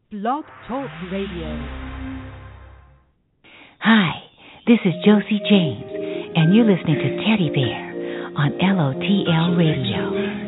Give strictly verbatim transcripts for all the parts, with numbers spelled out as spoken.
Blog Talk Radio. Hi, this is Josie James, and you're listening to Teddy Bear on L O T L Radio.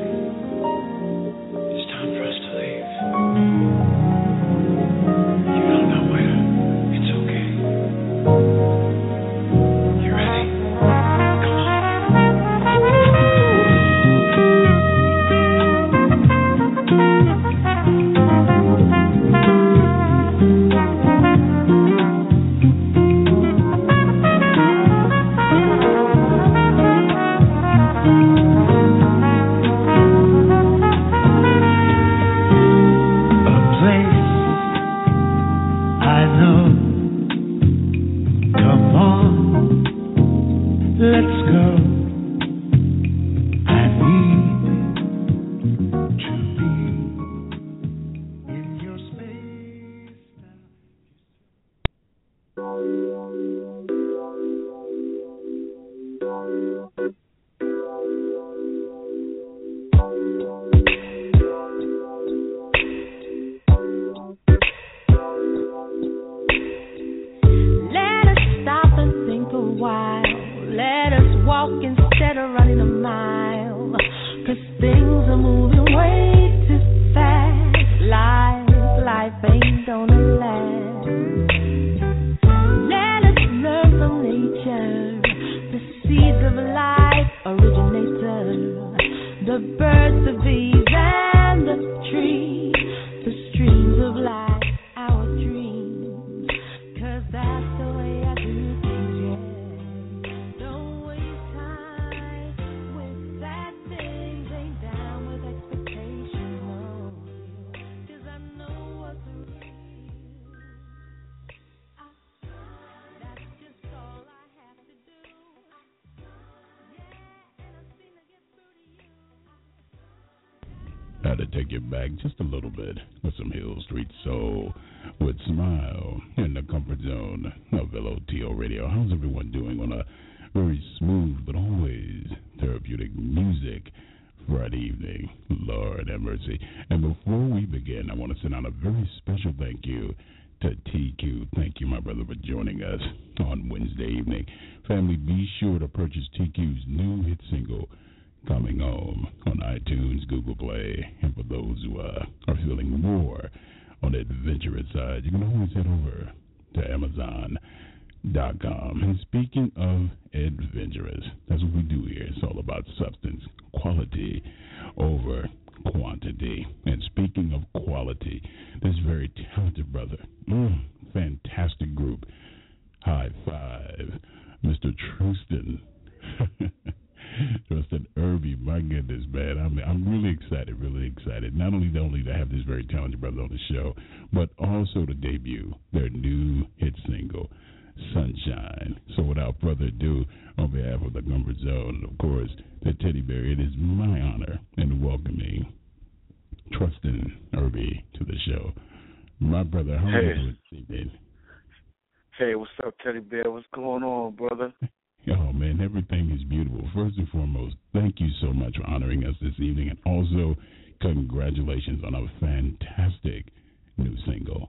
Had to take it back just a little bit with some Hill Street Soul with Smile in the comfort zone of L O T O Radio. How's everyone doing on a very smooth but always therapeutic music Friday evening? Lord have mercy. And before we begin, I want to send out a very special thank you to T Q. Thank you, my brother, for joining us on Wednesday evening. Family, be sure to purchase T Q's new hit single, Coming Home, on iTunes, Google Play, and for those who uh, are feeling more on the adventurous side, you can always head over to Amazon dot com. And speaking of adventurous, that's what we do here. It's all about substance, quality over quantity. And speaking of quality, this very talented brother, mm, fantastic group, High Five, Mister Trustin. Trustin Irby, my goodness, man. I'm I'm really excited, really excited. Not only only to have this very talented brother on the show, but also to debut their new hit single, Sunshine. So without further ado, on behalf of the Comfort Zone, and of course, the Teddy Bear, it is my honor in welcoming Trustin Irby to the show. My brother, how are you doing this evening? Hey, what's up, Teddy Bear? What's going on, brother? Oh, man, everything is beautiful. First and foremost, thank you so much for honoring us this evening, and also congratulations on a fantastic new single.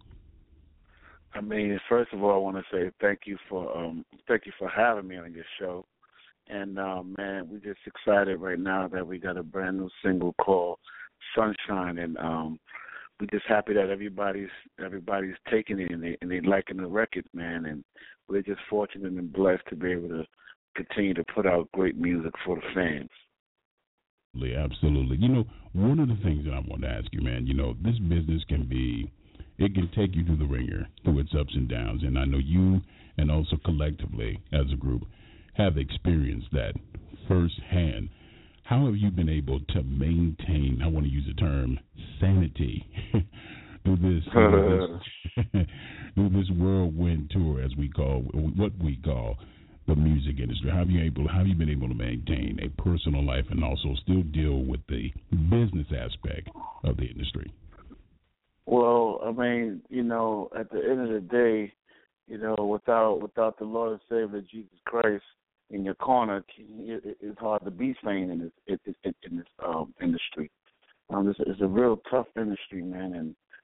I mean, first of all, I want to say thank you for um, thank you for having me on your show, and um, man, we're just excited right now that we got a brand new single called Sunshine, and um, we're just happy that everybody's everybody's taking it and they and they liking the record, man, and we're just fortunate and blessed to be able to continue to put out great music for the fans. Absolutely. You know, one of the things that I want to ask you, man, you know, this business can be, it can take you through the ringer, through its ups and downs. And I know you and also collectively as a group have experienced that firsthand. How have you been able to maintain, I want to use the term, sanity through this, through this, through this whirlwind tour, as we call, what we call the music industry? How have you able? How have you been able to maintain a personal life and also still deal with the business aspect of the industry? Well, I mean, you know, at the end of the day, you know, without without the Lord and Savior Jesus Christ in your corner, it, it's hard to be sane in this in this, in this um, industry. Um, it's, it's a real tough industry, man, and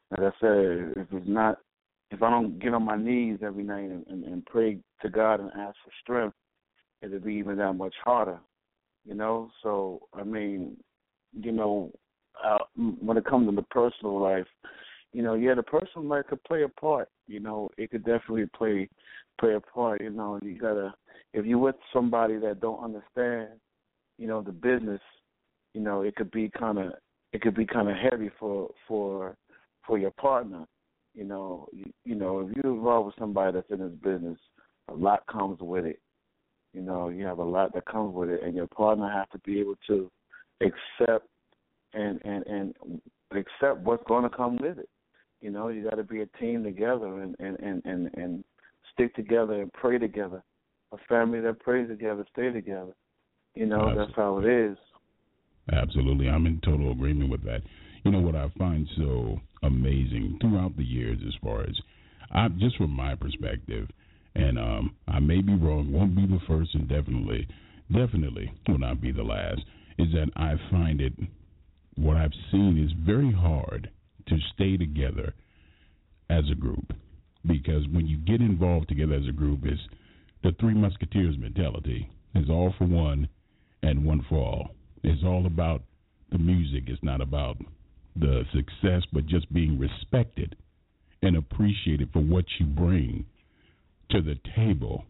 like I said, if it's not, if I don't get on my knees every night and, and, and pray to God and ask for strength, it'll be even that much harder, you know. So I mean, you know, uh, when it comes to the personal life, you know, yeah, the personal life could play a part. You know, it could definitely play play a part. You know, you gotta, if you're with somebody that don't understand, you know, the business, you know, it could be kind of it could be kind of heavy for for for your partner. You know, you, you know, if you're involved with somebody that's in this business, a lot comes with it. You know, you have a lot that comes with it, and your partner has to be able to accept and and and accept what's going to come with it. You know, you got to be a team together and, and, and, and, and stick together and pray together. A family that prays together, stay together. You know, Absolutely. That's how it is. Absolutely. I'm in total agreement with that. You know what I find so amazing throughout the years as far as, I, just from my perspective, and um, I may be wrong, won't be the first, and definitely, definitely will not be the last, is that I find it, what I've seen is very hard to stay together as a group, because when you get involved together as a group, it's the Three Musketeers mentality. It's all for one and one for all. It's all about the music. It's not about the success, but just being respected and appreciated for what you bring to the table.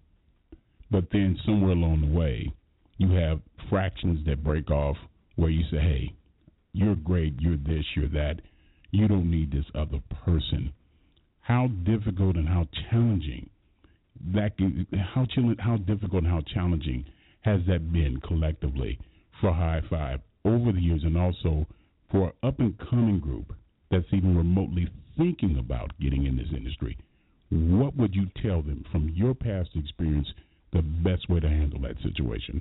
But then somewhere along the way, you have fractions that break off where you say, hey, you're great, you're this, you're that. You don't need this other person. How difficult and how challenging that can, how how difficult and how challenging has that been collectively for High Five over the years, and also for an up and coming group that's even remotely thinking about getting in this industry? What would you tell them from your past experience the best way to handle that situation?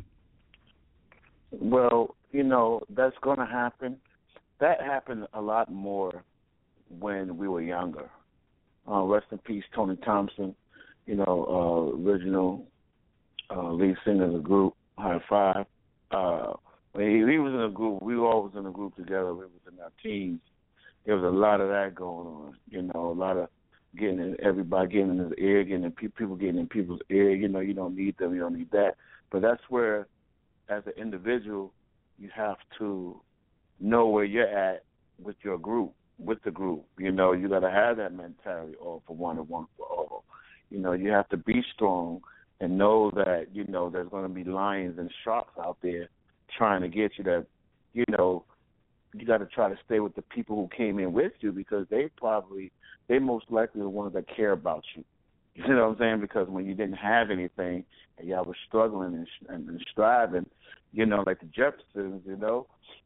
Well, you know, that's going to happen. That happened a lot more when we were younger. Uh, rest in peace, Tony Thompson, you know, uh, original uh, lead singer of the group, High Five. Uh, when he, he was in a group, we were always in a group together. We was in our teams. There was a lot of that going on, you know, a lot of getting in, everybody getting in his ear, getting in pe- people getting in people's ear. You know, you don't need them, you don't need that. But that's where, as an individual, you have to know where you're at with your group, with the group. You know, you got to have that mentality, all for one and one for all. You know, you have to be strong and know that, you know, there's going to be lions and sharks out there trying to get you. That, you know, you got to try to stay with the people who came in with you, because they probably, they most likely the ones that care about you. You know what I'm saying? Because when you didn't have anything and y'all were struggling and, and, and striving, you know, like the Jeffersons, you know,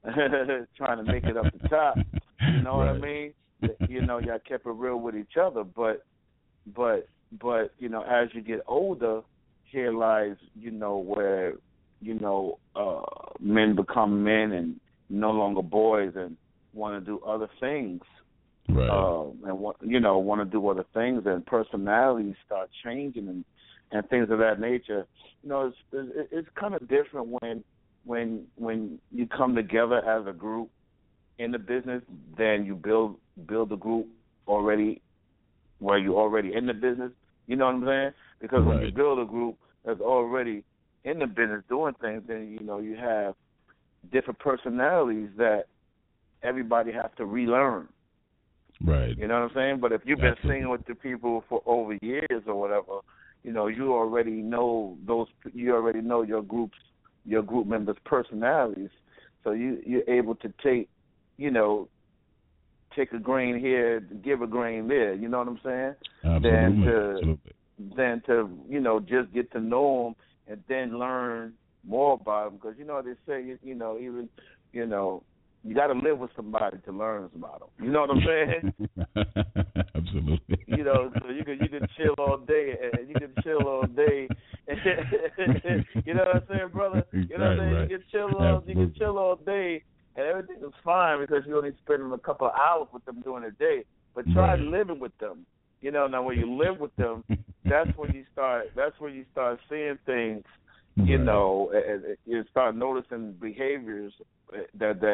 trying to make it up the top. You know right. what I mean? You know, y'all kept it real with each other. But, but, but you know, as you get older, here lies, you know, where, you know, uh, men become men and no longer boys and want to do other things. Right. Uh, and, want, you know, want to do other things, and personalities start changing and, and things of that nature. You know, it's, it's, it's kind of different when when when you come together as a group in the business than you build build a group already where you're already in the business. You know what I'm saying? Because right. when you build a group that's already in the business doing things, then, you know, you have different personalities that everybody has to relearn. Right. You know what I'm saying? But if you've been Absolutely. singing with the people for over years or whatever, you know, you already know those. You already know your groups, your group members' personalities. So you you're able to take, you know, take a grain here, give a grain there. You know what I'm saying? Absolutely. Than to Absolutely. than to you know just get to know them and then learn more about them, because you know they say you, you know even you know. You got to live with somebody to learn about them. You know what I'm saying? Absolutely. You know, so you can you can chill all day, and you can chill all day. You know what I'm saying, brother? You know what I'm saying? Right. You can chill all you can chill all day, and everything is fine because you only spending a couple of hours with them during the day. But try right. living with them. You know, now when you live with them, that's when you start. That's when you start seeing things. You right. know, and you start noticing behaviors that that.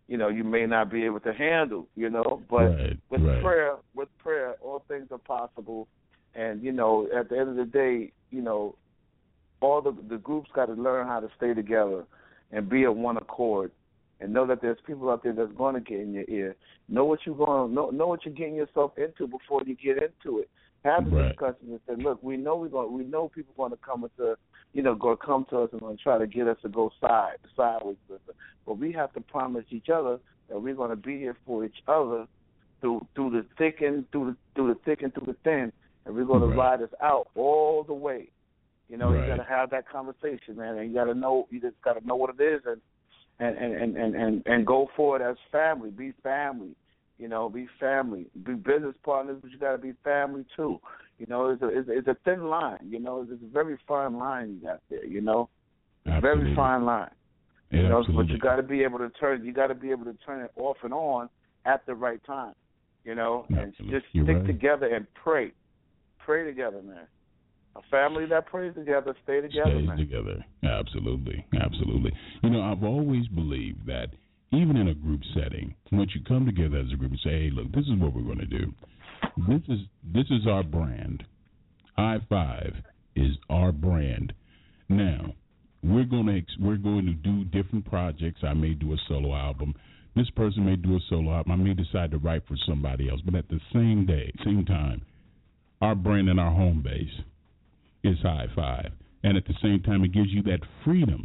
you know, you may not be able to handle, you know. But right, with right. prayer, with prayer, all things are possible. And, you know, at the end of the day, you know, all the the groups got to learn how to stay together and be of one accord, and know that there's people out there that's going to get in your ear. Know what you're going, know know what you're getting yourself into before you get into it. Have the right. discussion and say, look, we know we're going, we know people going to come into, you know, going to come to us and going to try to get us to go side sideways with it. But we have to promise each other that we're going to be here for each other through through the thick and through the through the thick and through the thin, and we're going to right. ride this out all the way. You know, right. you got to have that conversation, man, and you got to know, you just got to know what it is, and and, and, and, and and go for it as family. Be family, you know, be family. Be business partners, but you got to be family too. You know, it's a it's, it's a thin line. You know, it's a very fine line you got there. You know, Absolutely. very fine line. Yeah, you know, absolutely. but you got to be able to turn. You got to be able to turn it off and on at the right time. You know, and Absolutely. just You're stick right. together and pray. Pray together, man. A family that prays together, stay together, Stays man. together. Absolutely. Absolutely. You know, I've always believed that even in a group setting, once you come together as a group and say, hey, look, this is what we're going to do. This is this is our brand. High Five is our brand. Now, we're going to we're going to do different projects. I may do a solo album. This person may do a solo album. I may decide to write for somebody else. But at the same day, same time, our brand and our home base is High Five. And at the same time, it gives you that freedom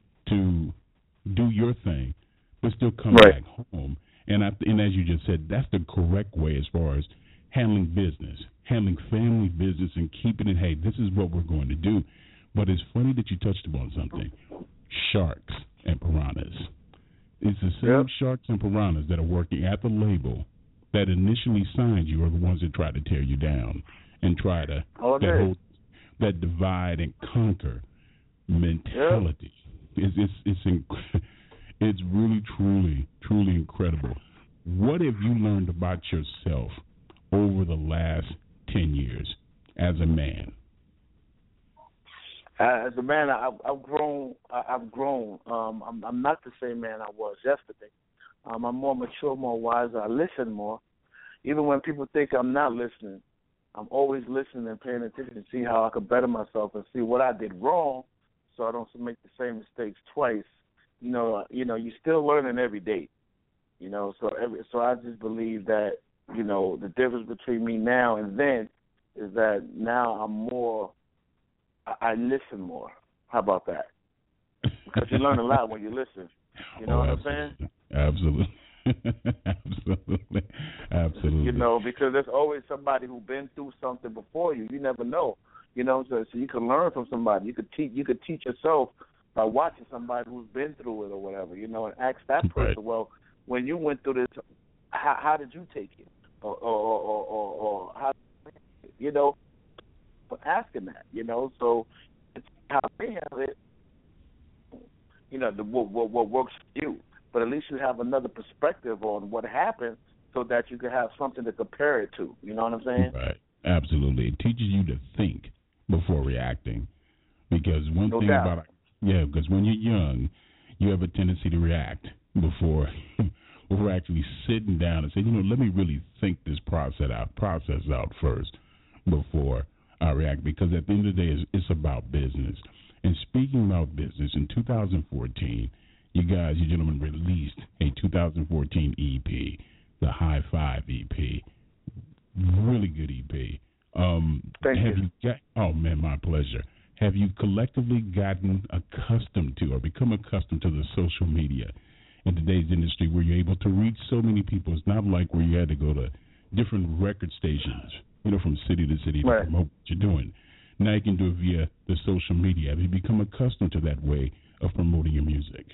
to do your thing, but still come right. back home. And, I, and as you just said, that's the correct way as far as handling business, handling family business and keeping it, hey, this is what we're going to do. But it's funny that you touched upon something, sharks and piranhas. It's the same yep. sharks and piranhas that are working at the label that initially signed you are the ones that try to tear you down and try to All that day. whole that divide and conquer mentality. Yep. It's it's it's, inc- it's really truly truly incredible. What have you learned about yourself over the last ten years as a man? Uh, as a man, I've, I've grown. I've grown. Um, I'm, I'm not the same man I was yesterday. Um, I'm more mature, more wiser. I listen more. Even when people think I'm not listening, I'm always listening and paying attention to see how I could better myself and see what I did wrong, so I don't make the same mistakes twice. You know, you know, you're still learning every day. You know, so every so I just believe that, you know, the difference between me now and then is that now I'm more. I, I listen more. How about that? Because you learn a lot when you listen. You know oh, what absolutely. I'm saying? Absolutely. absolutely. Absolutely. You know, because there's always somebody who's been through something before you. You never know. You know, so, so you can learn from somebody. You could teach. You could teach yourself by watching somebody who's been through it or whatever. You know, and ask that person, right. well, when you went through this, how, how did you take it, or or or, or, or how, you know, for asking that. You know, so it's how they have it. You know, the, what, what what works for you. But at least you have another perspective on what happened so that you can have something to compare it to. You know what I'm saying? Right. Absolutely. It teaches you to think before reacting. Because one no thing doubt. about yeah, because when you're young, you have a tendency to react before before actually sitting down and saying, you know, let me really think this process out, process out first before I react. Because at the end of the day, it's, it's about business. And speaking about business, in two thousand fourteen, you guys, you gentlemen, released a two thousand fourteen E P, the High Five E P. Really good E P. Um, Thank have you. you got, oh, man, my pleasure. Have you collectively gotten accustomed to or become accustomed to the social media in today's industry where you're able to reach so many people? It's not like where you had to go to different record stations, you know, from city to city right. to promote what you're doing. Now you can do it via the social media. Have you become accustomed to that way of promoting your music?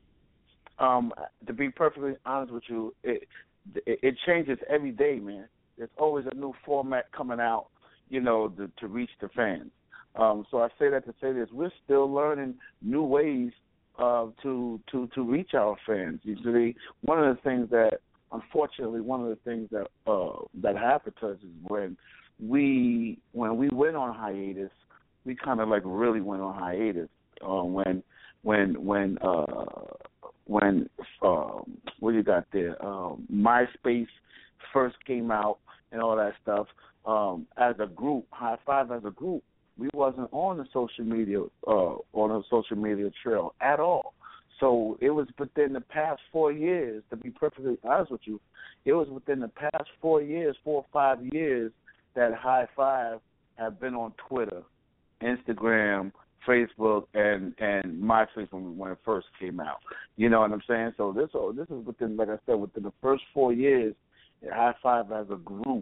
Um, to be perfectly honest with you, it, it it changes every day, man. There's always a new format coming out, you know, to, to reach the fans. Um, so I say that to say this: we're still learning new ways uh, to to to reach our fans. You see, one of the things that, unfortunately, one of the things that uh, that happened to us is when we when we went on hiatus, we kind of like really went on hiatus. Uh, when when when uh, when um, what you got there? Um, MySpace first came out and all that stuff. Um, as a group, High Five as a group, we wasn't on the social media uh, on the social media trail at all. So it was within the past four years, to be perfectly honest with you, it was within the past four years, four or five years, that High Five have been on Twitter, Instagram, Facebook, and and MySpace when, when it first came out. You know what I'm saying? So this oh, this is within, like I said, within the first four years, High Five as a group,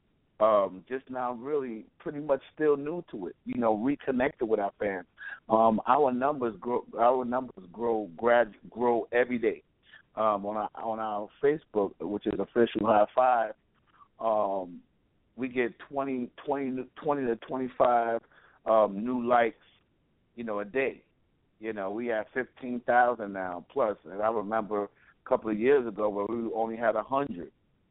um, just now really pretty much still new to it. You know, reconnected with our fans. Um, our numbers grow. Our numbers grow grad grow every day. Um, on our on our Facebook, which is official High Five, um, we get twenty, twenty, twenty to twenty-five um, new likes, you know, a day. You know, we have fifteen thousand now plus, and I remember a couple of years ago where we only had a hundred.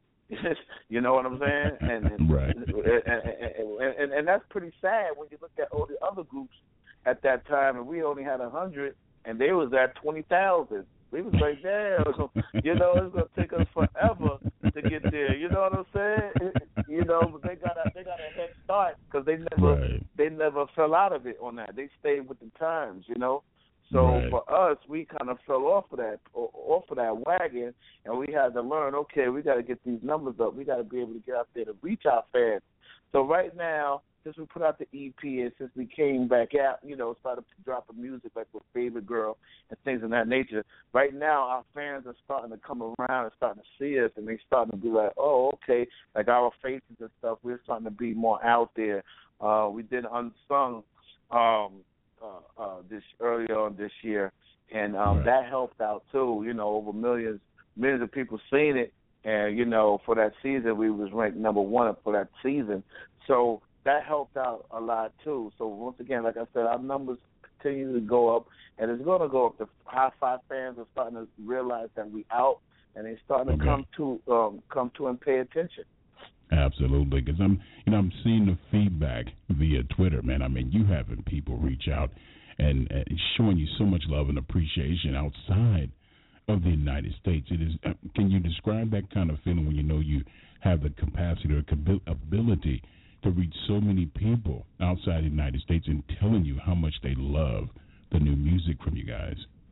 You know what I'm saying? And and, right. and, and, and and that's pretty sad when you look at all the other groups at that time, and we only had a hundred, and they was at twenty thousand. We was like, damn, you know, it's gonna take us forever to get there. You know what I'm saying? You know, but they got a they got a head start because they never right. they never fell out of it on that. They stayed with the times. You know. So right. for us, we kind of fell off of that off of that wagon, and we had to learn. Okay, we got to get these numbers up. We got to be able to get out there to reach our fans. So right now, since we put out the E P and since we came back out, you know, started dropping music like with Favorite Girl and things of that nature, right now our fans are starting to come around and starting to see us, and they starting to be like, oh, okay, like our faces and stuff. We're starting to be more out there. Uh, we did Unsung. Um, Uh, uh, this earlier on this year, and um, right. that helped out too. You know, over millions, millions of people seen it, and you know, for that season, we was ranked number one for that season. So that helped out a lot too. So once again, like I said, our numbers continue to go up, and it's going to go up. The High Five fans are starting to realize that we out, and they're starting okay. to come to um, come to and pay attention. Absolutely, because I'm, you know, I'm seeing the feedback via Twitter, man. I mean, you having people reach out and, and showing you so much love and appreciation outside of the United States. It is. Uh, can you describe that kind of feeling when you know you have the capacity or ability to reach so many people outside the United States and telling you how much they love the new music from you guys?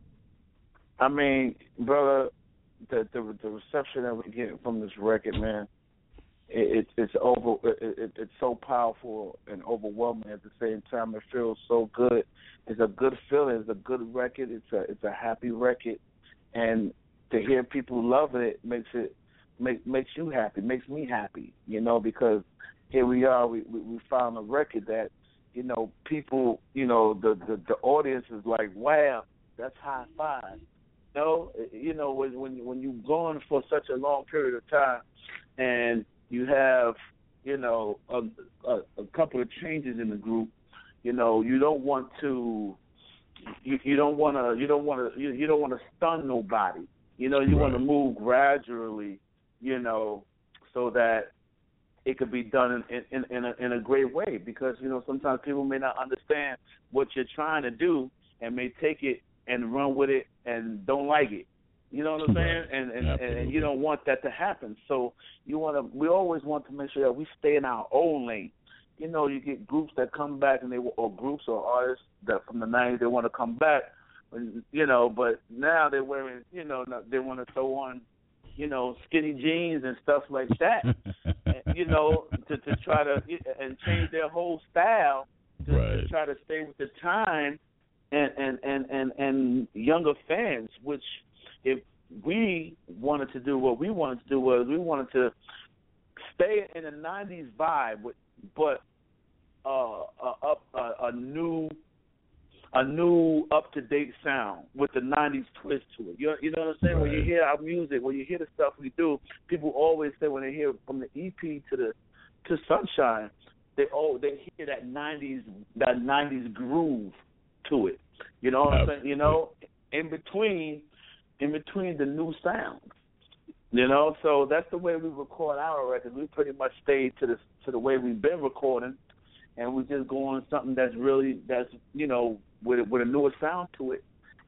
I mean, brother, the the, the reception that we get from this record, man. It, it's over. It, it's so powerful and overwhelming at the same time. It feels so good. It's a good feeling. It's a good record. It's a it's a happy record, and to hear people loving it makes it make, makes you happy. Makes me happy. You know, because here we are. We we, we found a record that, you know, people. You know, the, the the audience is like, wow, that's High Five. You know, you know when when when you're going for such a long period of time, and you have, you know, a, a, a couple of changes in the group. You know, you don't want to, you, you don't want to, you don't want to, you, you don't want to stun nobody. You know, you right. want to move gradually. You know, so that it could be done in in in a, in a great way. Because you know, sometimes people may not understand what you're trying to do and may take it and run with it and don't like it. You know what I'm saying? And and, and you don't want that to happen. So you want to. We always want to make sure that we stay in our own lane. You know, you get groups that come back and they or groups or artists that from the nineties they want to come back. You know, but now they're wearing. You know, they want to throw on, you know, skinny jeans and stuff like that. and, you know, to to try to and change their whole style to, right. to try to stay with the time and and and and, and younger fans, which. If we wanted to do what we wanted to do was we wanted to stay in a nineties vibe, with, but uh, a, up a, a new, a new up to date sound with the nineties twist to it. You, you know what I'm saying? Right. When you hear our music, when you hear the stuff we do, people always say when they hear from the E P to the to Sunshine, they oh they hear that nineties that nineties groove to it. You know what I'm saying? You know, in between. in between the new sounds, you know. So that's the way we record our records. We pretty much stayed to the to the way we've been recording, and we just go on something that's really that's you know with with a newer sound to it,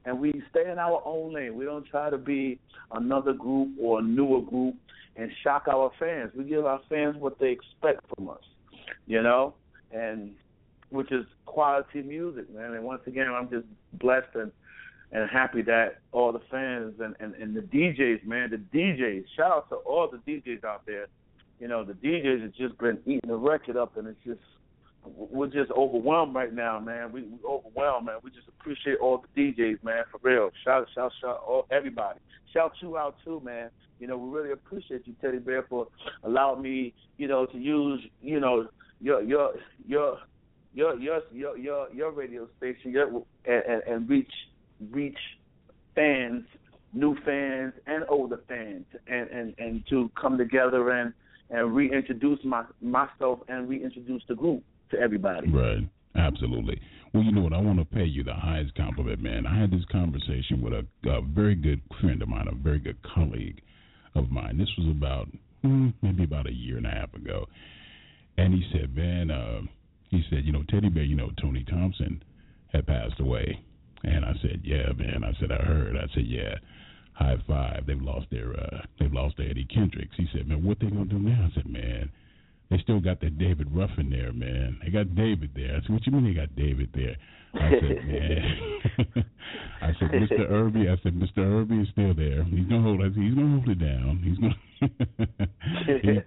and we stay in our own lane. We don't try to be another group or a newer group and shock our fans. We give our fans what they expect from us, you know, and which is quality music, man. And once again, I'm just blessed and, and happy that all the fans and, and, and the D Js, man, the D Js, shout out to all the D Js out there. You know, the D Js have just been eating the record up, and it's just, we're just overwhelmed right now, man. We, we overwhelmed, man. We just appreciate all the D Js, man, for real. Shout, shout, shout, all, everybody. Shout you out, too, man. You know, we really appreciate you, Teddy Bear, for allowing me, you know, to use, you know, your, your, your, Your your your your your radio station, your, and, and, and reach reach fans, new fans and older fans, and, and, and to come together and, and reintroduce my myself and reintroduce the group to everybody. Right, absolutely. Well, you know what? I want to pay you the highest compliment, man. I had this conversation with a, a very good friend of mine, a very good colleague of mine. This was about hmm, maybe about a year and a half ago, and he said, man. Uh, He said, you know, Teddy Bear, you know, Tony Thompson had passed away. And I said, yeah, man. I said, I heard. I said, yeah, high five. They've lost their uh, they've lost their Eddie Kendricks. He said, man, what they going to do now? I said, man, they still got that David Ruffin there, man. They got David there. I said, what you mean they got David there? I said, man. I said, Mister Irby. I said, Mister Irby is still there. He's going to hold it. He's going to hold it down. He's going to. he,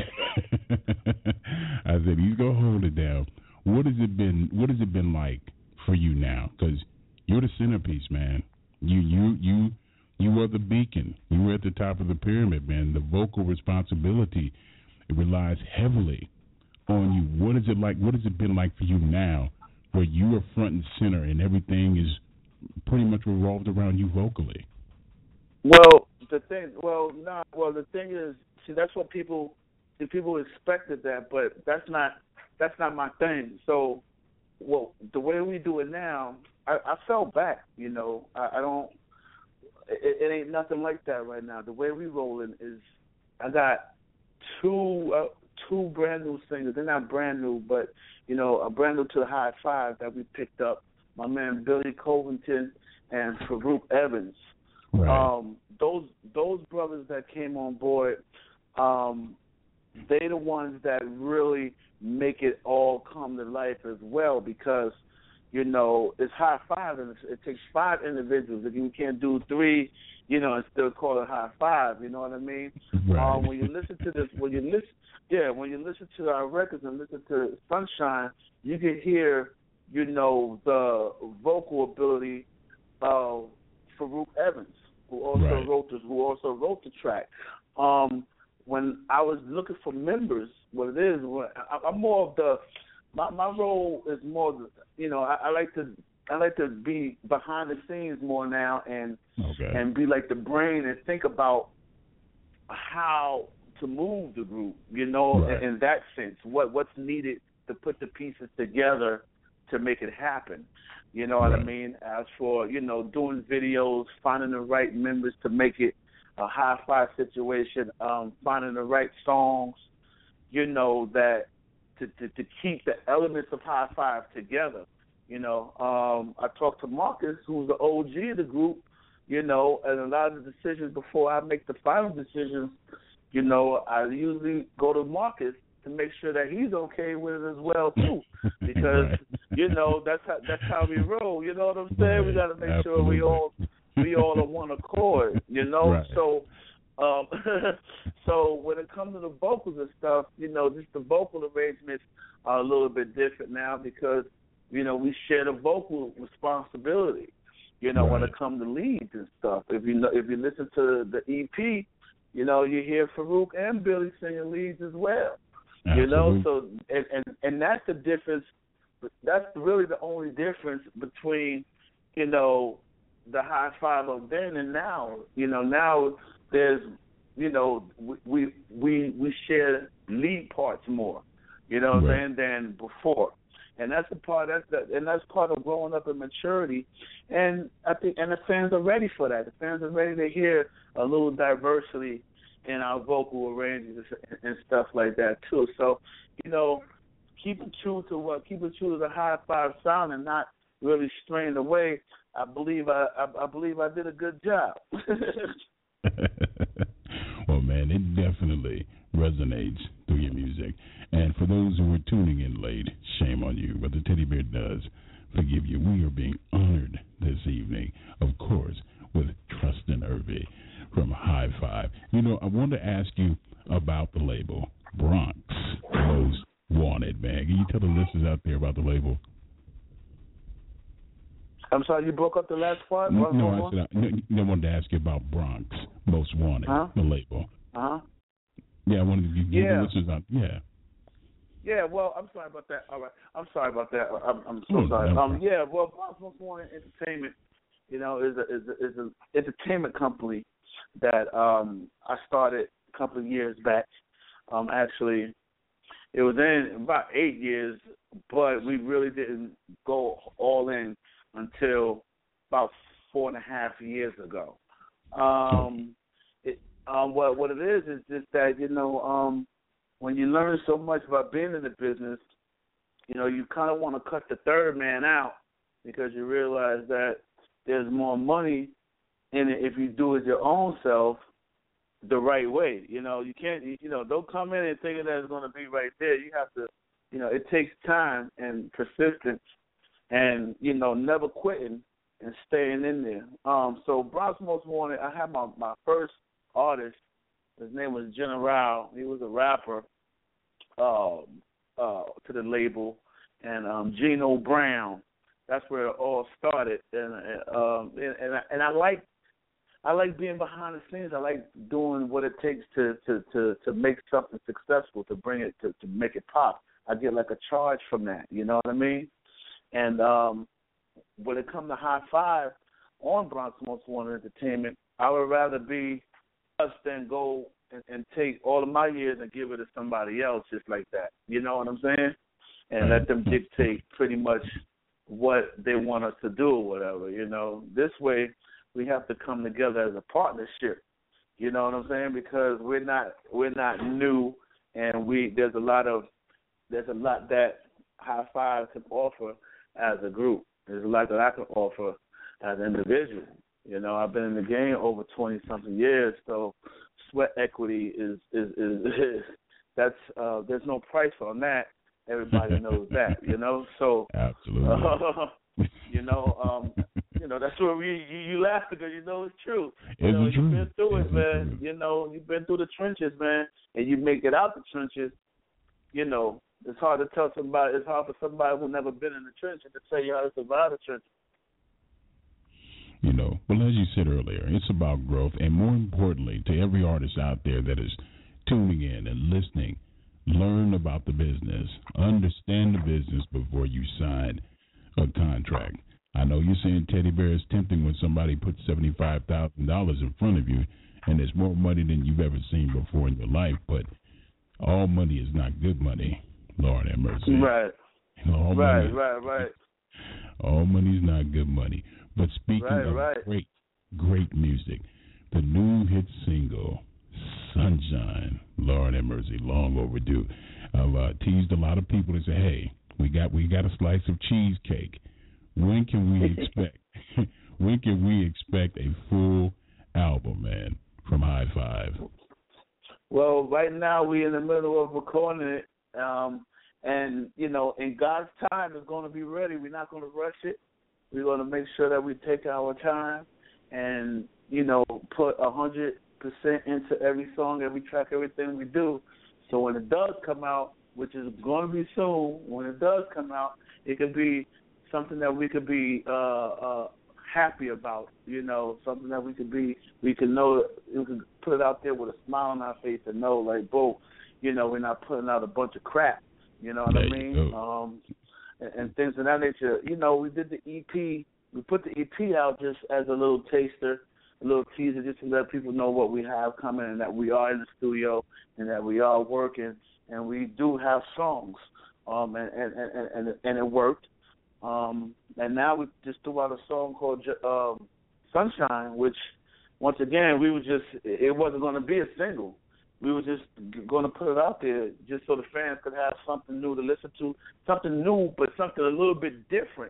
I said, he's going to hold it down. What has it been? What has it been like for you now? Because you're the centerpiece, man. You, you, you, you were the beacon. You were at the top of the pyramid, man. The vocal responsibility, it relies heavily on you. What is it like? What has it been like for you now, where you are front and center and everything is pretty much revolved around you vocally? Well, the thing, well, not, well, the thing is, see, that's what people, see, people expected that, but that's not, that's not my thing. So, well, the way we do it now, I, I fell back, you know. I, I don't, it, it ain't nothing like that right now. The way we rolling is, I got two, uh, two brand new singers. They're not brand new, but you know, a brand new to the high five that we picked up. My man Billy Covington and Farouk Evans. Right. Um, those those brothers that came on board, um, they the ones that really make it all come to life as well, because you know it's high five and it takes five individuals. If you can't do three, you know, and still call it high five. You know what I mean? Right. Um, when you listen to this, when you listen, yeah, when you listen to our records and listen to Sunshine, you can hear, you know, the vocal ability of Farouk Evans, who also right. wrote this, who also wrote the track. Um, when I was looking for members, what it is, I, I'm more of the, my my role is more, you know, I, I like to I like to be behind the scenes more now and okay. and be like the brain and think about how to move the group, you know, right. in, in that sense, what what's needed to put the pieces together to make it happen. You know what right. I mean? As for, you know, doing videos, finding the right members to make it a high-fi situation, um, finding the right songs, you know, that to, to, to keep the elements of high five together. You know, um, I talked to Marcus, who's the O G of the group, you know, and a lot of the decisions before I make the final decisions, you know, I usually go to Marcus to make sure that he's okay with it as well too, because right. you know that's how that's how we roll. You know what I'm saying? Right. We got to make Absolutely. sure we all we all on one accord. You know, right. so um, so when it comes to the vocals and stuff, you know, just the vocal arrangements are a little bit different now because you know we share the vocal responsibility. You know, right. when it comes to leads and stuff. If you know, if you listen to the E P, you know, you hear Farouk and Billy singing leads as well. Absolutely. You know, so and, and and that's the difference. That's really the only difference between, you know, the high five of then and now. You know, now there's, you know, we we we share lead parts more. You know what right. I'm saying, than before. And that's the part. That's the, and that's part of growing up in maturity. And I think, and the fans are ready for that. The fans are ready to hear a little diversity in our vocal arrangements and stuff like that too. So, you know, keep it true to what, keep it true to the high five sound, and not really strained away, I believe I, I, I believe I did a good job. Well, man, it definitely resonates through your music. And for those who are tuning in late, shame on you, but the Teddy Bear does forgive you. We are being honored this evening, of course, with Trustin Irby from High Five. You know, I wanted to ask you about the label, Bronx Most Wanted, man. Can you tell the listeners out there about the label? I'm sorry, you broke up the last part? No, no I said I, I wanted to ask you about Bronx Most Wanted, huh? the label. Uh-huh. Yeah, I wanted to give yeah. the listeners out. Yeah. Yeah, well, I'm sorry about that. All right, I'm sorry about that. I'm, I'm so oh, sorry. No um, yeah, well, Bronx Most Wanted Entertainment, you know, is a is a, is an entertainment company that um, I started a couple of years back. Um, actually, it was in about eight years, but we really didn't go all in until about four and a half years ago. Um, it, um, what what it is is just that, you know, um, when you learn so much about being in the business, you know, you kind of want to cut the third man out because you realize that there's more money in it if you do it your own self the right way. You know, you can't, you know, don't come in and thinking that it's going to be right there. You have to, you know, it takes time and persistence and, you know, never quitting and staying in there. Um, so Bronx Most Wanted, I had my, my first artist. His name was General. He was a rapper uh, uh, to the label. And um, Gino Brown. That's where it all started. And um, and, and, I, and I like I like being behind the scenes. I like doing what it takes to, to, to, to make something successful, to bring it, to, to make it pop. I get like a charge from that, you know what I mean? And um, when it comes to High Five on Bronx Most Wanted Entertainment, I would rather be us than go and, and take all of my years and give it to somebody else just like that. You know what I'm saying? And let them dictate pretty much what they want us to do or whatever, you know. This way we have to come together as a partnership. You know what I'm saying? Because we're not we're not new, and we there's a lot of there's a lot that High Five can offer as a group. There's a lot that I can offer as an individual. You know, I've been in the game over twenty something years, so sweat equity is is is, is that's uh, there's no price on that. Everybody knows that, you know. So absolutely, uh, you know, um, you know that's where we you, you laugh because you know it's true. You it's know, true. You've been through it, it's man. True. You know, you've been through the trenches, man, and you make it out the trenches. You know, it's hard to tell somebody. It's hard for somebody who's never been in the trenches to tell you how to survive the trenches. You know, well, as you said earlier, it's about growth, and more importantly, to every artist out there that is tuning in and listening, learn about the business, understand the business before you sign a contract. I know you're saying Teddy Bear is tempting when somebody puts seventy-five thousand dollars in front of you, and it's more money than you've ever seen before in your life, but all money is not good money, Lord have mercy. Right, all right, money, right, right. All money is not good money. But speaking right, of right. great, great music, the new hit single, Sunshine, Lord have mercy, long overdue. I've uh, teased a lot of people to say, hey, we got we got a slice of cheesecake. When can we expect when can we expect a full album, man, from High Five? Well, right now we're in the middle of recording it, um, and, you know, in God's time it's going to be ready. We're not going to rush it. We're going to make sure that we take our time and, you know, put one hundred percent into every song, every track, everything we do. So when it does come out, which is going to be soon, when it does come out, it could be something that we could be uh, uh, happy about, you know, something that we could be, we can know, we can put it out there with a smile on our face and know, like, bro, you know, we're not putting out a bunch of crap, you know what there I mean? Um, and, and things of that nature. You know, we did the E P, we put the E P out just as a little taster, a little teaser, just to let people know what we have coming and that we are in the studio and that we are working and we do have songs, um, and, and, and, and, and it worked. Um, and now we just threw out a song called um, Sunshine, which, once again, we were just, it wasn't going to be a single. We were just going to put it out there just so the fans could have something new to listen to, something new, but something a little bit different,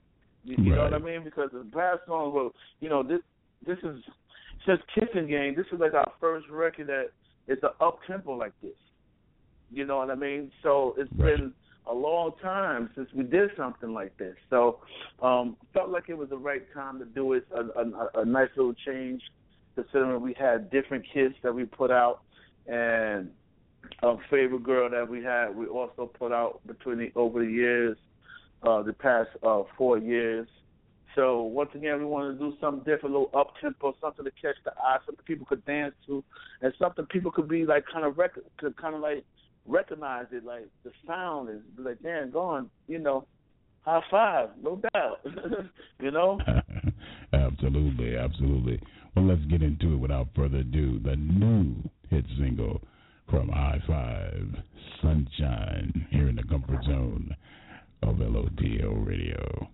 You, you right. know what I mean? Because the past songs were, you know, this this is just Kissing Game. This is like our first record that is an up tempo like this. You know what I mean? So it's right. been a long time since we did something like this. So um, felt like it was the right time to do it. A, a, a nice little change, considering we had different kits that we put out, and a favorite girl that we had, we also put out between the, over the years, uh, the past uh, four years. So once again, we wanted to do something different, a little up tempo, something to catch the eye, something people could dance to, and something people could be like kind of rec- could kind of like recognize it, like the sound is like, damn, going, you know, high five, no doubt, you know. Absolutely, absolutely. Well, let's get into it without further ado. The new hit single from High Five, Sunshine, here in the comfort zone of L O T L Radio.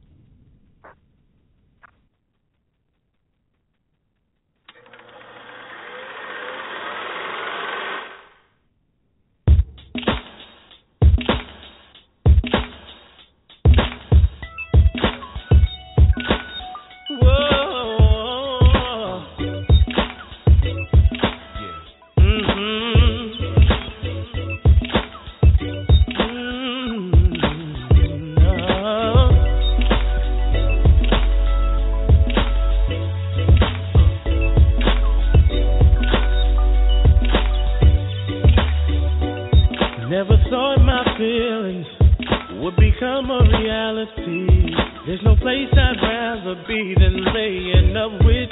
Never thought my feelings would become a reality. There's no place I'd rather be than laying up with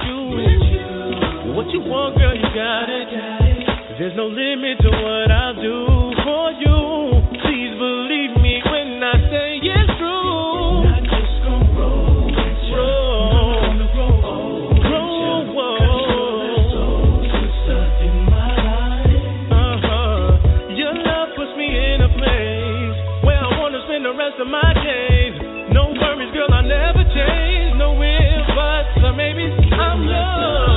you. What you want, girl, you got it. There's no limit to what I'll do for you. Please believe me when I say it's true. Not just gonna roll with you. Roll, roll, roll, roll. In my life. Uh-huh. Your love puts me in a place where I wanna spend the rest of my days. No worries, girl, I never change. No ifs, buts, or maybe I'm yours.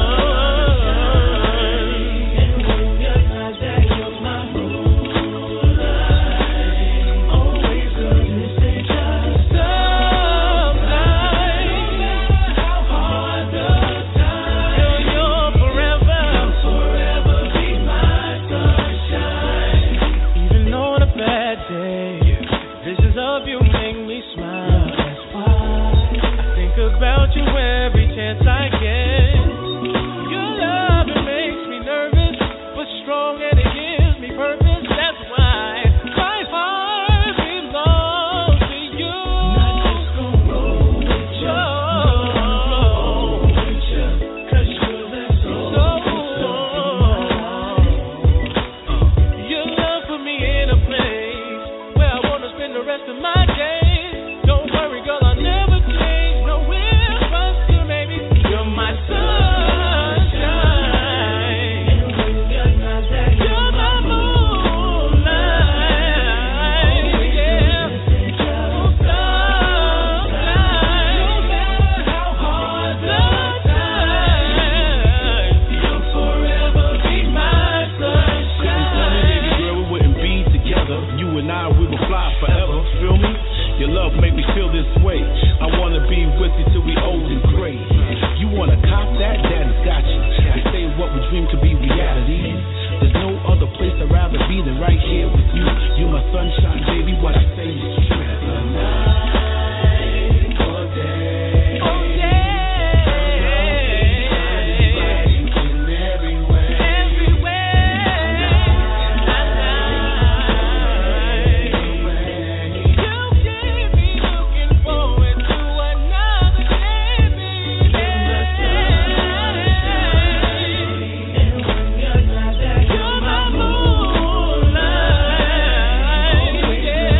Yeah.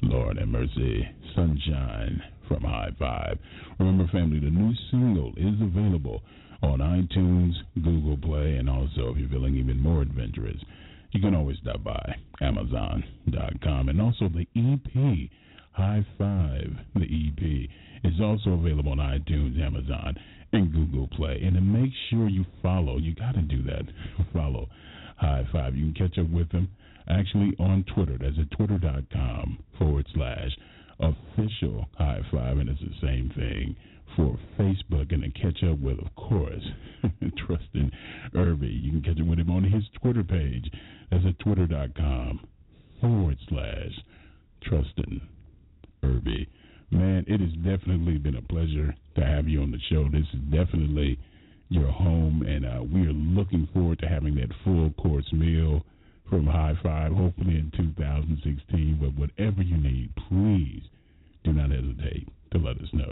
Lord have mercy. Sunshine from High Five. Remember, family, the new single is available on iTunes, Google Play, and also, if you're feeling even more adventurous, you can always stop by Amazon dot com. And also the E P, High Five, the E P, is also available on iTunes, Amazon, and Google Play. And to make sure you follow, you got to do that. Follow High Five. You can catch up with them actually on Twitter. That's at twitter.com forward slash official High Five. And it's the same thing for Facebook. And to catch up with, of course, Trustin Irby. You can catch up with him on his Twitter page. That's at twitter.com forward slash Trustin Irby. Man, it has definitely been a pleasure to have you on the show. This is definitely your home, and uh, we are looking forward to having that full course meal from High Five, hopefully in two thousand sixteen. But whatever you need, please do not hesitate to let us know.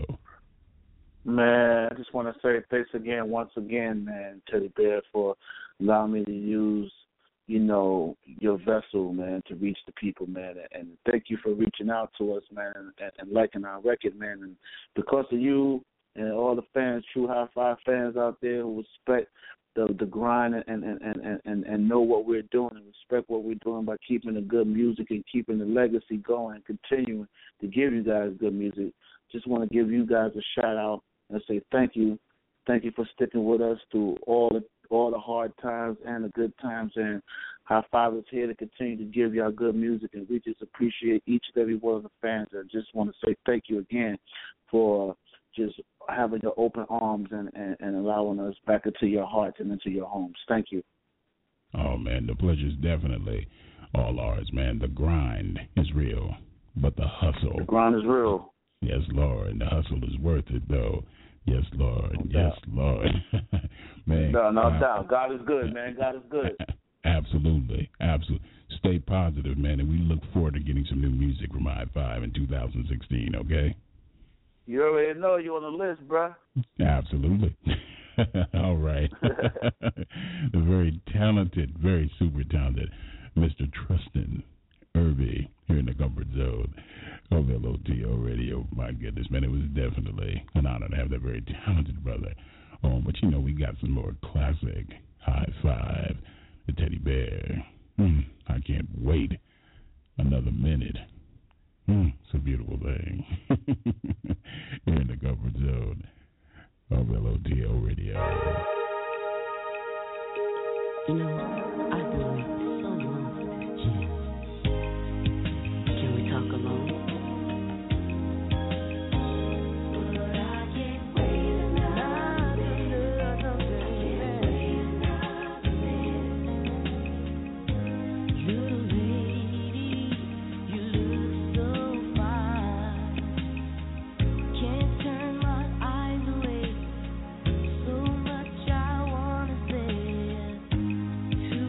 Man, I just want to say thanks again, once again, man, Teddy Bear, for allowing me to use, you know, your vessel, man, to reach the people, man. And thank you for reaching out to us, man, and, and liking our record, man. And because of you and all the fans, true High Five fans out there who respect the the grind and, and, and, and, and know what we're doing and respect what we're doing by keeping the good music and keeping the legacy going and continuing to give you guys good music, just want to give you guys a shout-out and say thank you. Thank you for sticking with us through all the all the hard times and the good times, and High Five is here to continue to give y'all good music, and we just appreciate each and every one of the fans. I just want to say thank you again for just having your open arms and, and, and allowing us back into your hearts and into your homes. Thank you. Oh, man, the pleasure is definitely all ours, man. The grind is real, but the hustle. The grind is real. Yes, Lord. The hustle is worth it, though. Yes, Lord. No yes, doubt. Lord. Man, no, no uh, doubt. God is good, man. God is good. Absolutely. Absolutely. Stay positive, man, and we look forward to getting some new music from High Five in two thousand sixteen, okay? You already know you're on the list, bruh. Absolutely. All right. The very talented, very super talented Mister Trustin Irby here in the comfort zone of L O T O Radio. My goodness, man, it was definitely an honor to have that very talented brother on. But, you know, we got some more classic High Five, the Teddy Bear. Mm, I can't wait another minute. Mm, it's a beautiful thing. Here in the comfort zone of L O T O Radio. You know, I've been waiting so long for this chance. Can we talk alone? To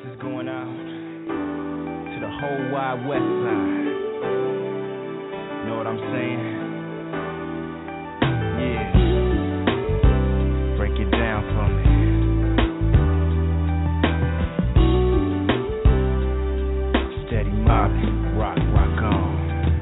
is going out to the whole wide west side. Know what I'm saying? Yeah. Break it down for me. Steady mobbing, rock, rock on.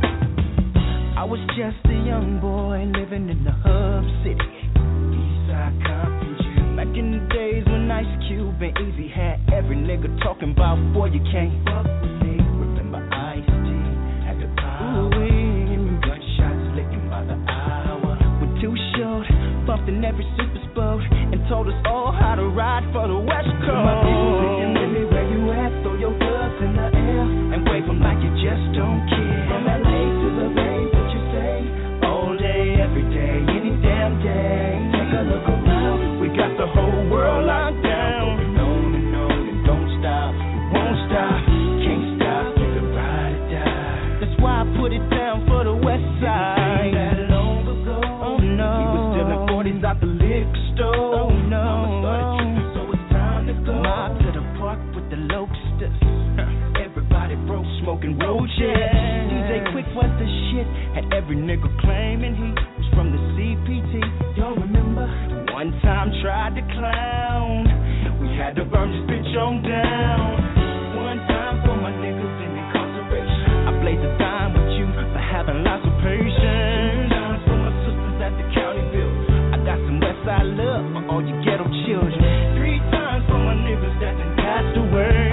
I was just a young boy living in the hub city, Eastside Compton. Back in the days when Ice Cube and Easy had every nigga talking about, boy, you can't fuck with me. Remember Ice-T had the power, giving gunshots licking by the hour. We're too short, bumped in every super boat, and told us all how to ride for the West Coast. My people, if you live me where you at, throw your gloves in the air and wave them like you just don't care. From L A to the Bay, what you say? All day, every day, any damn day. Take a look around, we got the whole world locked down. Going on and on and don't stop, we won't stop, can't stop, keep it ride or die. That's why I put it down for the West Side. That long ago, oh no, we were still in forties out the liquor store. Oh no, Mama started tripping, so it's time to go. Mob to the park with the locusts. Everybody broke, smoking roaches. D J Quick was the shit, had every nigga claiming he was from the C P T. Y'all remember? One time tried to clown, we had to burn this bitch on down. One time for my niggas in incarceration, I blazed a dime with you for having lots of patience. Two times for my sisters at the county bill, I got some Westside love for all you ghetto children. Three times for my niggas that done passed away.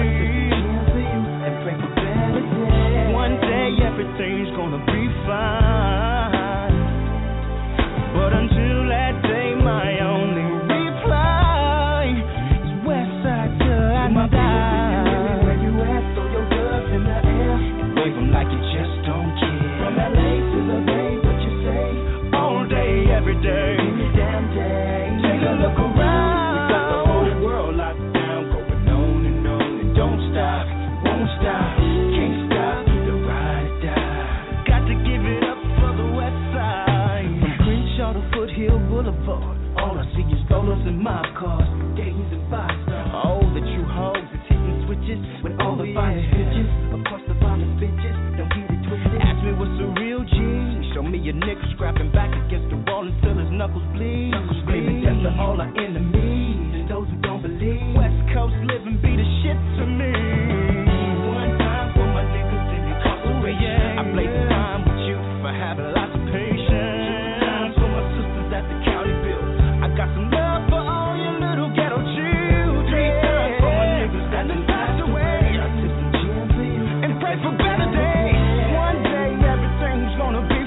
And pray for better days. One day everything's gonna be fine, but until that day my only reply is Westside till I die. Where you at, throw your gloves in the air and wave them like you just don't care. From L A to the Bay, what you say? All day, every day, any damn day. Take a look around, we got the whole world locked down. Going on and on and don't stop, won't stop, can't stop, either ride or die. Got to give it up for the West Side. From Crenshaw to Foothill Boulevard, all I see is rollers and mob cars, Dayton's and five stars. Oh, the true hoes is hitting switches with all the finest bitches. Of course the finest bitches, don't get it twisted. Ask me what's a real G, show me a nigga scrapping back against the wall until his knuckles bleed. Screaming death to all our enemies and those who don't believe. West Coast living be the shit to me. One time for my niggas in incarceration, I blaze a time with you for having lots of patience. Two times for my sisters at the county bill, I got some love for all your little ghetto children. Three times for my niggas that done passed away, I took some gin for you and pray for better days. One day everything's gonna be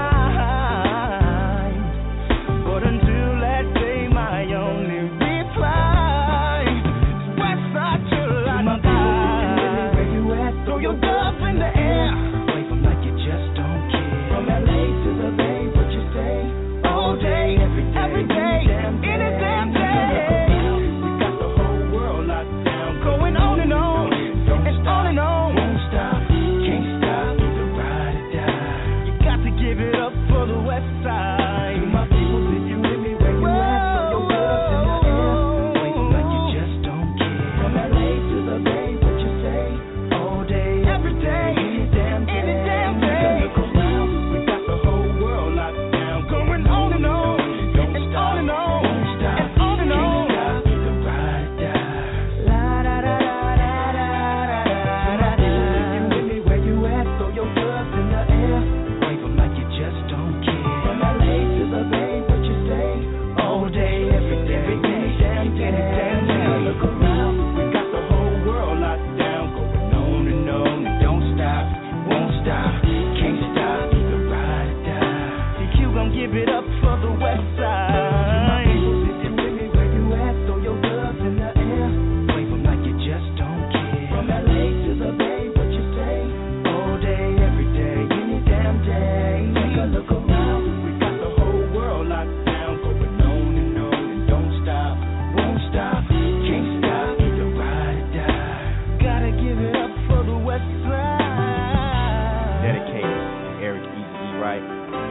fine, but until that day my only reply is Westside till I die. Where you at? Throw your gloves in the air, wave them like you just don't care. From L A to the Bay, what you say? All day, every day, every day, any damn day. We got the whole world locked down, going on and on and on and on. Won't stop, can't stop, either ride or die. You got to give it up for the West Side. To my people, if you with me, where you at? Throw your gloves in the air, wave them like you just don't care. From L A to the Bay, what you say? All day, every day, any damn day. Any damn day. Look around, we got the whole world locked down, going on and on and on and on and on and on. Can't stop, either ride or die. La da da da da da da da. If you with me, where you at? Throw your gloves in the air, wave them like you just don't care. From L A to the Bay, what you say? All day, every day, any damn day, any damn day. Look around, we got the whole world locked down, going on and on and don't stop, won't stop, can't stop, either ride or die. C Q gon' give it up for the West Side. If you with me, where you at? Throw your gloves in the air, wave them like you just don't care. From L A to the Bay, what you say? All day, every day, any damn day. Take a look around, we got the whole world locked down, going on and on and don't stop, won't stop, can't stop, either ride or die. Gotta give it up for the West Side. Dedicated to Eric Easy Wright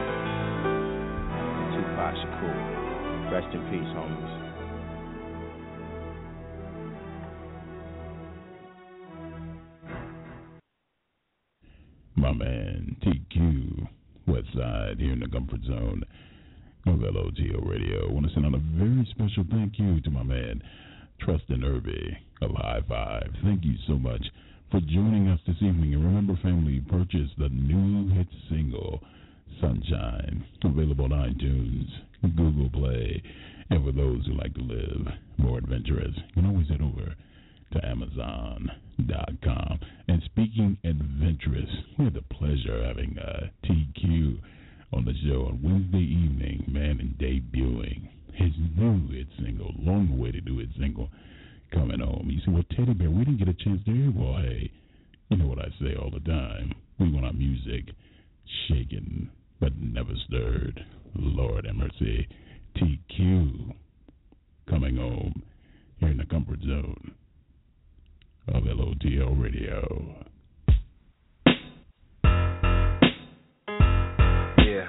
and Tupac Shakur. Rest in peace, homies. my man T Q, Westside, here in the comfort zone of L O T O Radio. I want to send out a very special thank you to my man Trustin Irby of High Five. Thank you so much for joining us this evening. And remember, family, purchase the new hit single, Sunshine, available on iTunes, Google Play, and for those who like to live more adventurous, you can always head over to Amazon dot com. And speaking adventurous, we had the pleasure of having uh, T Q on the show on Wednesday evening, man, and debuting his new hit single, long-awaited new hit single, Coming Home. You see, well, Teddy Bear, we didn't get a chance to hear. Well, hey, you know what I say all the time. We want our music shaken but never stirred. Lord have mercy. T Q, Coming Home, here in the comfort zone of L O T L Radio. Yeah.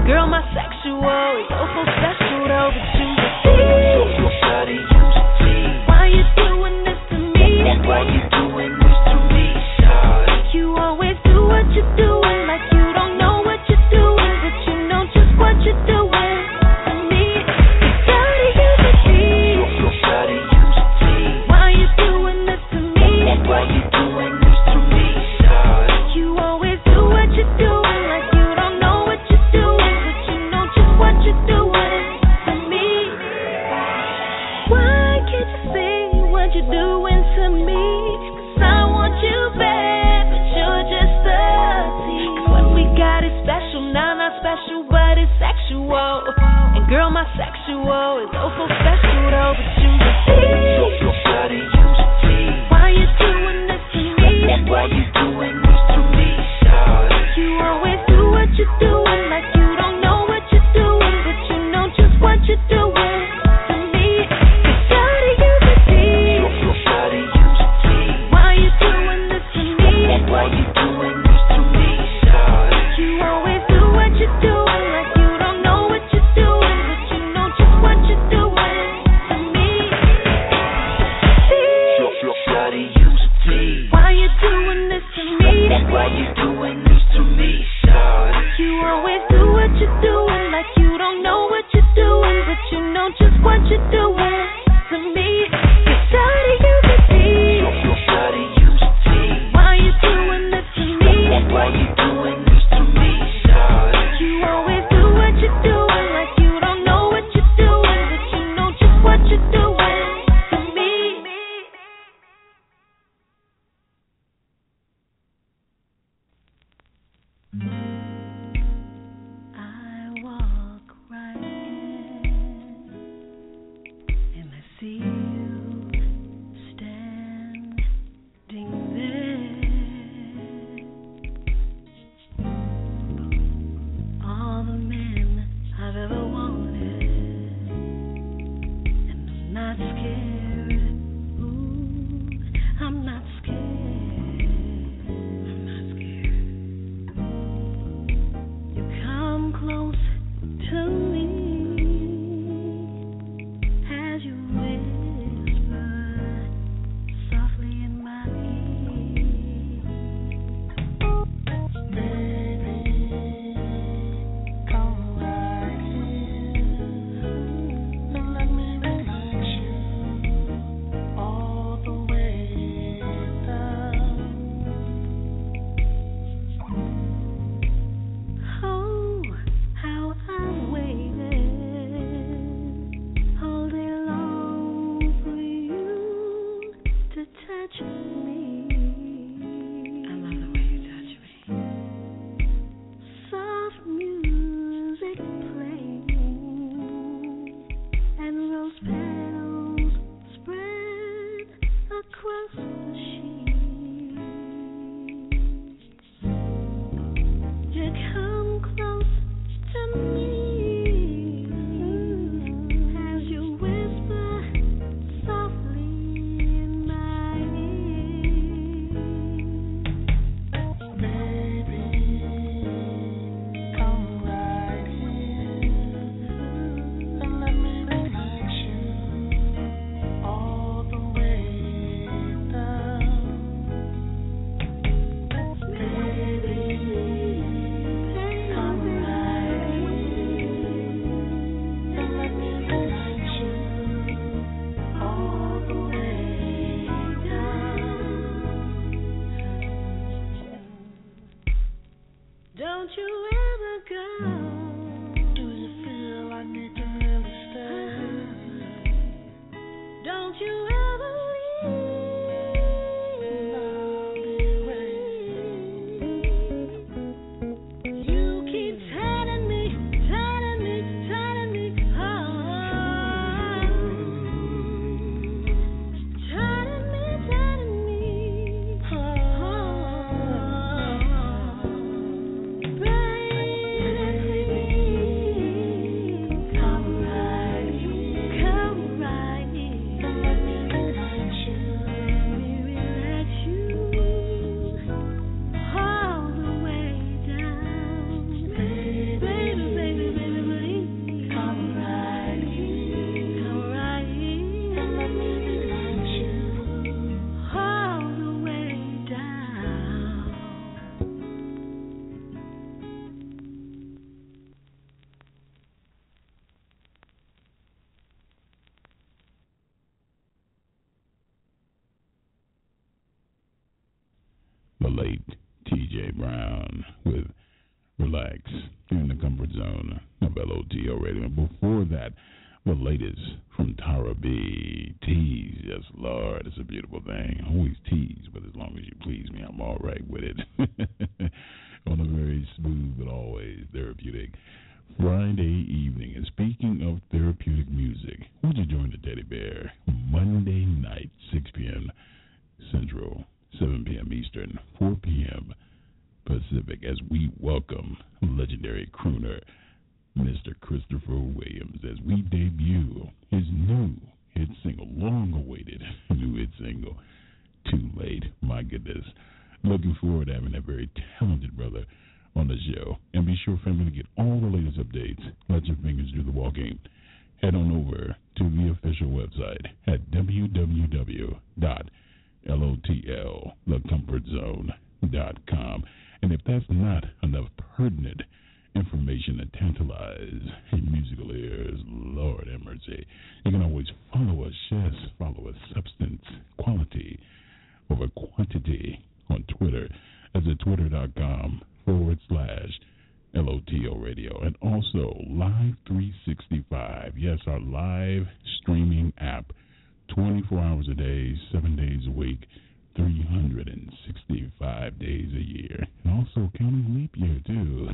Girl, my sexual is oh so special though, but you see, shawty, you see. Why you doing this to me? Why you doing this to me, shawty? You always do what you're doing, like you don't know what you're doing, but you know just what you're doing to me. Shawty, you see. Shawty, you see. Why you doing this to me? Why you doing this to me, shawty? You always do what you're doing, like you don't know what you're doing, but you know just what you're doing to me. Why can't you see what you're doing to me? 'Cause I want you bad, but you're just a tease. 'Cause what we got is special, now not special, but it's sexual. And girl, my sexual is oh so special though, but you see. Shawty, you see. Why you doing this to me? Why you doing this to me, shawty? You always do what you're doing, like you don't know what you're doing, but you know just what you're doing to me. Shawty, you see. Shawty, you see. Why you doing this to me? Why you doing this to me, shawty? You always do what you're doing, like you don't know what you're doing, but you know just what you're doing to me. Shawty, you see. Why you doing this to me? Why you doing this to me, shawty? You always do what you're doing, like you don't know what you're doing, but you know just what you're doing to me. Shawty, you see. Shawty, you see. Why you doing this to me? Why you doing this to me, shawty? You always do what you're doing, like you don't know what you're doing, but you know just what you're doing to me. I walk right in the late T J Brown with Relax in the Comfort Zone of L O T L Radio. And before that, the latest from Tara B. Tease. Yes, Lord, it's a beautiful thing. I always tease, but as long as you please me, I'm all right with it. On a very smooth but always therapeutic Friday evening. And speaking of therapeutic music, would you join the Teddy Bear Monday night, six p.m. Central, seven p.m. Eastern, four p.m. Pacific, as we welcome legendary crooner Mister Christopher Williams as we debut his new hit single, long-awaited new hit single, Too Late. My goodness. Looking forward to having that very talented brother on the show. And be sure, family, to get all the latest updates. Let your fingers do the walking. Head on over to the official website at w w w dot lotl the comfort zone dot com. And if that's not enough pertinent information to tantalize your musical ears, Lord have mercy, you can always follow us, yes, follow us, substance, quality over quantity on Twitter as at twitter.com forward slash LOTL Radio. And also Live three sixty-five, yes, our live streaming app, twenty-four hours a day, seven days a week, three hundred sixty-five days a year, and also counting leap year too.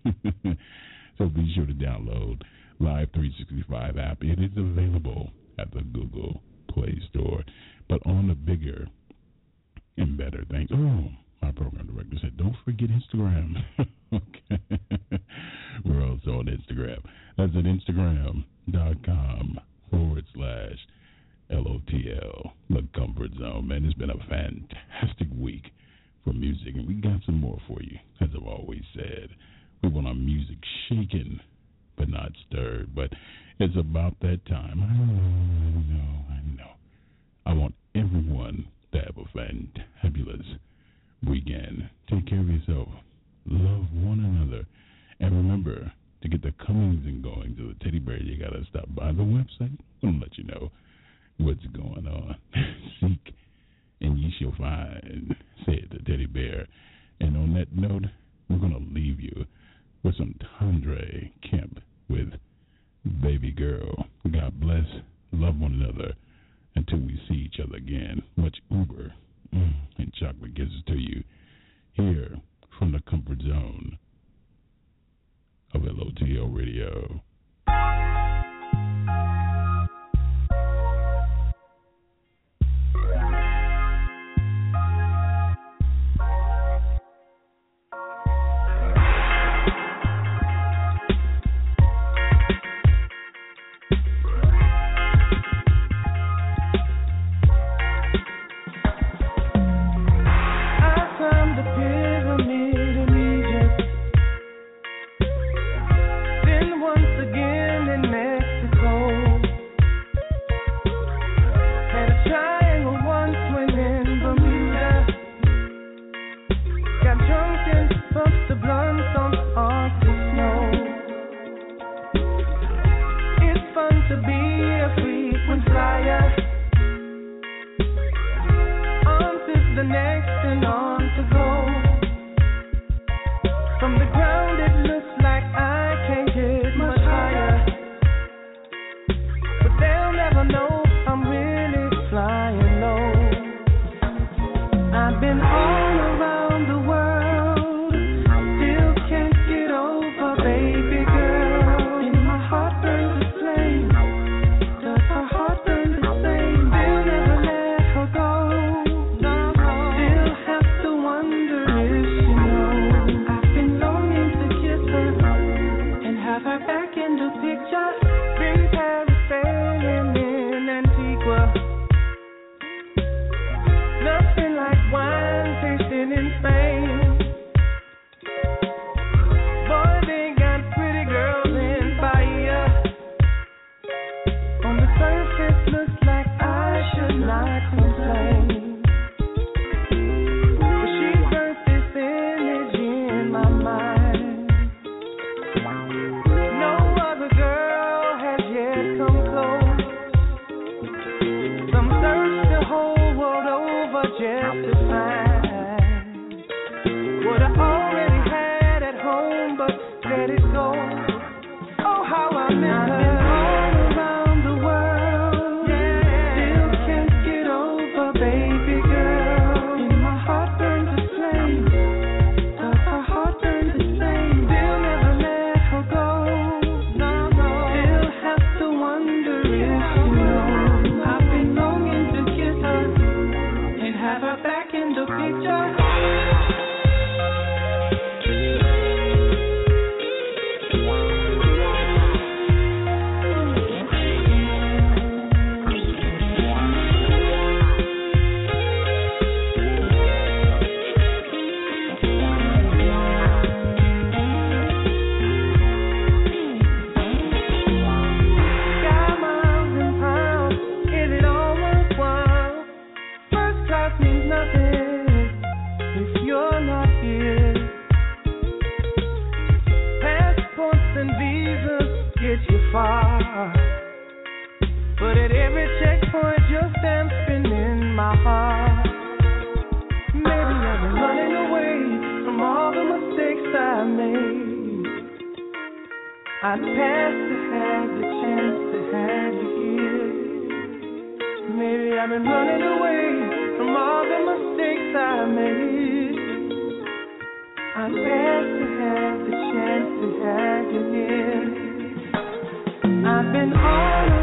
So be sure to download Live three sixty-five app. It is available at the Google Play Store. But on the bigger and better things, oh, my program director said, don't forget Instagram. Okay, we're also on Instagram. That's at Instagram.com forward slash L O T L, the Comfort Zone. Man, it's been a fantastic week for music, and we got some more for you. As I've always said, we want our music shaken but not stirred. But it's about that time. I know, I know. I want everyone to have a fantabulous weekend. Take care of yourself. Love one another. And remember, to get the comings and goings of the Teddy Bear, you got to stop by the website. I'm going to let you know what's going on. Seek and ye shall find, said the Teddy Bear. And on that note, we're going to leave you with some Tondre Kemp with Baby Girl. God bless. Love one another until we see each other again. Much Uber mm, and chocolate kisses to you here from the Comfort Zone of L O T L Radio. Once again get you far. But at every checkpoint, your stamp's been in my heart. Maybe I've been running away from all the mistakes I made. I'd pass to have the chance to have you here. Maybe I've been running away from all the mistakes I made. I'd pass to have the chance to have you near. I've been all